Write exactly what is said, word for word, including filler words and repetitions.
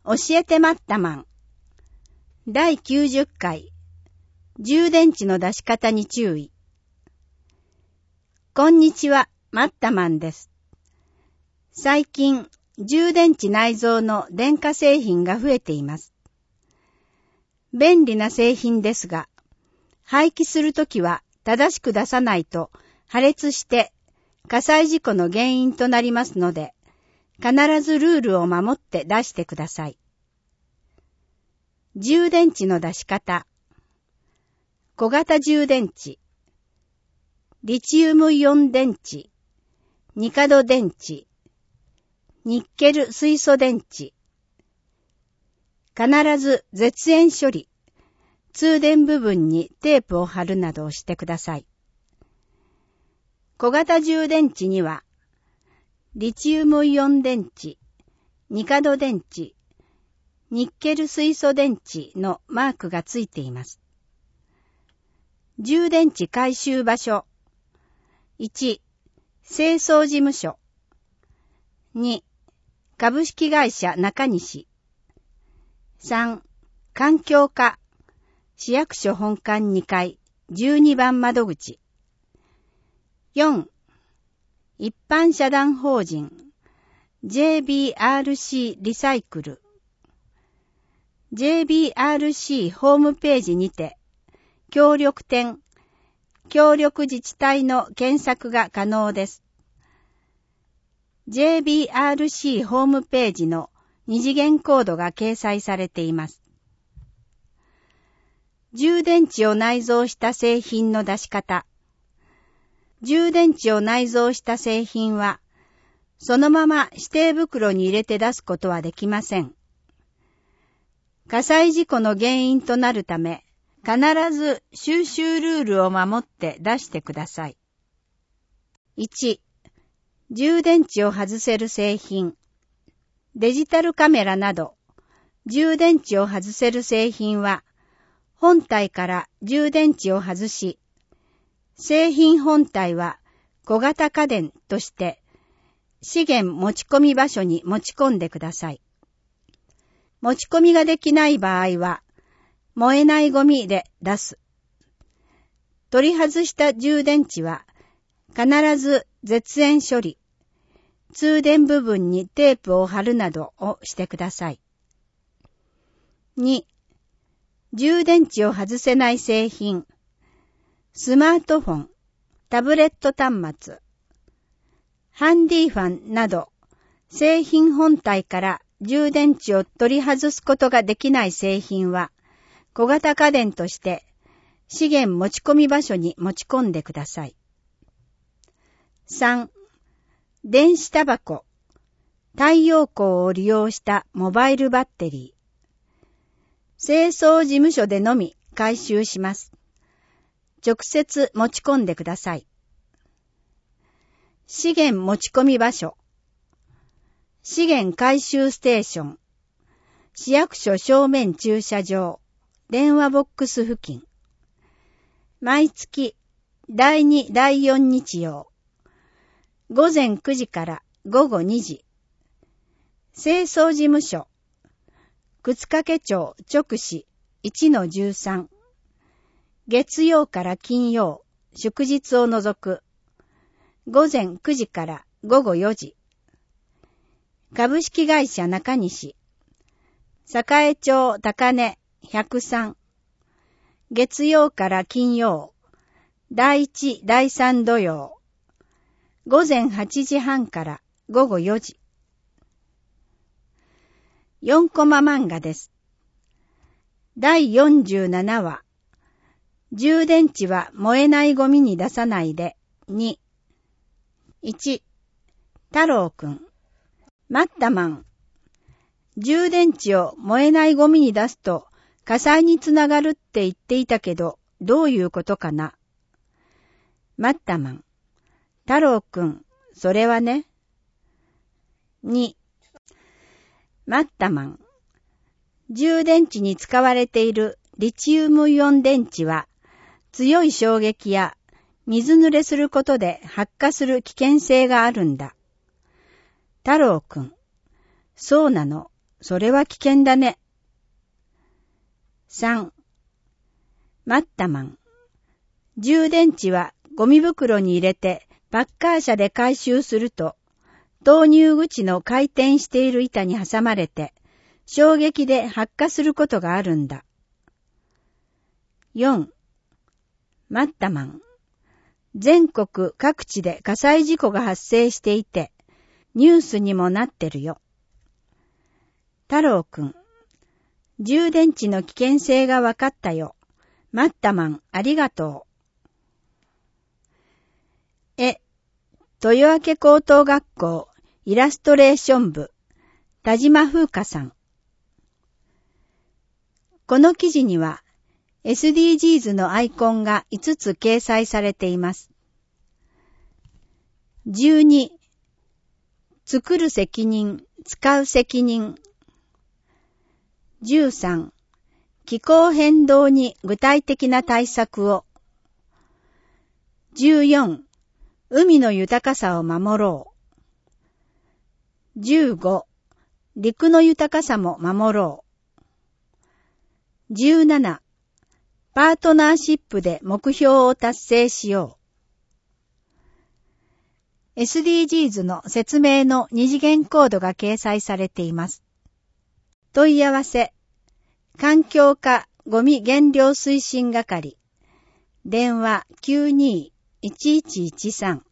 教えてマッタマンだいきゅうじゅっかい充電池の出し方に注意。こんにちは、マッタマンです。最近充電池内蔵の電化製品が増えています。便利な製品ですが、廃棄するときは正しく出さないと破裂して火災事故の原因となりますので、必ずルールを守って出してください。充電池の出し方。小型充電池、リチウムイオン電池、ニカド電池、ニッケル水素電池。必ず絶縁処理、通電部分にテープを貼るなどをしてください。小型充電池には、リチウムイオン電池、ニカド電池、ニッケル水素電池のマークがついています。充電池回収場所。いち、清掃事務所。に、株式会社中西。さん、環境課、市役所本館にかい、じゅうにばん窓口。よん、一般社団法人 ジェービーアールシー リサイクル。ジェービーアールシー ホームページにて、協力店、協力自治体の検索が可能です。ジェービーアールシー ホームページの二次元コードが掲載されています。充電池を内蔵した製品の出し方。充電池を内蔵した製品は、そのまま指定袋に入れて出すことはできません。火災事故の原因となるため、必ず収集ルールを守って出してください。いち、充電池を外せる製品。デジタルカメラなど、充電池を外せる製品は、本体から充電池を外し、製品本体は小型家電として資源持ち込み場所に持ち込んでください。持ち込みができない場合は燃えないゴミで出す。取り外した充電池は必ず絶縁処理、通電部分にテープを貼るなどをしてください。に、充電池を外せない製品。スマートフォン、タブレット端末、ハンディファンなど、製品本体から充電池を取り外すことができない製品は、小型家電として資源持ち込み場所に持ち込んでください。さん、電子タバコ、太陽光を利用したモバイルバッテリー。清掃事務所でのみ回収します。直接持ち込んでください。資源持ち込み場所。資源回収ステーション。市役所正面駐車場。電話ボックス付近。毎月だいに、だいよん日曜。午前くじから午後にじ。清掃事務所。沓掛町直市 いちのじゅうさん。月曜から金曜、祝日を除く。午前くじから午後よじ。株式会社中西。栄町高根ひゃくさん。月曜から金曜、だいいち、だいさん土曜。午前はちじはんから午後よじ。よんコマ漫画です。だいよんじゅうななわ。充電池は燃えないゴミに出さないで。に、いち、太郎くん。マッタマン。充電池を燃えないゴミに出すと火災につながるって言っていたけど、どういうことかな。マッタマン。太郎くん、それはね。に、マッタマン。充電池に使われているリチウムイオン電池は、強い衝撃や水濡れすることで発火する危険性があるんだ。太郎くん、そうなの。 それは危険だね。さん、マッタマン。充電池はゴミ袋に入れてパッカー車で回収すると、投入口の回転している板に挟まれて、衝撃で発火することがあるんだ。よん、マッタマン。全国各地で火災事故が発生していて、ニュースにもなってるよ。太郎くん。充電池の危険性が分かったよ。マッタマン、ありがとう。え、豊明高等学校イラストレーション部、田島風花さん。この記事には エスディージーズ のアイコンがいつつ掲載されています。じゅうに、作る責任、使う責任。じゅうさん、気候変動に具体的な対策を。じゅうよん、海の豊かさを守ろう。じゅうご、陸の豊かさも守ろう。じゅうなな、パートナーシップで目標を達成しよう。エスディージーズ の説明の二次元コードが掲載されています。問い合わせ、環境課ゴミ減量推進係、電話 きゅうにーいちいちいちさん